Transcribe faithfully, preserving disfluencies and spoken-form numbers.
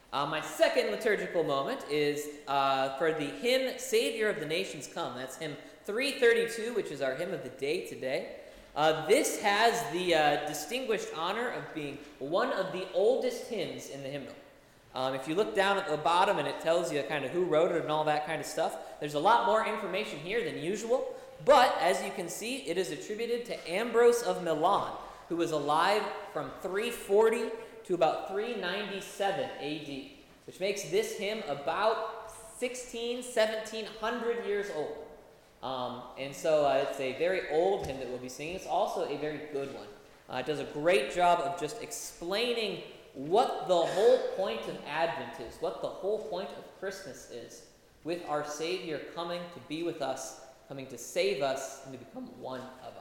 Uh, my second liturgical moment is uh, for the hymn Savior of the Nations Come. That's hymn three thirty-two, which is our hymn of the day today. Uh, this has the uh, distinguished honor of being one of the oldest hymns in the hymnal. Um, if you look down at the bottom and it tells you kind of who wrote it and all that kind of stuff, there's a lot more information here than usual. But as you can see, it is attributed to Ambrose of Milan, who was alive from three forty to about three ninety-seven A D, which makes this hymn about sixteen, seventeen hundred years old. Um, and so uh, it's a very old hymn that we'll be singing. It's also a very good one. Uh, it does a great job of just explaining what the whole point of Advent is, what the whole point of Christmas is, with our Savior coming to be with us, coming to save us, and to become one of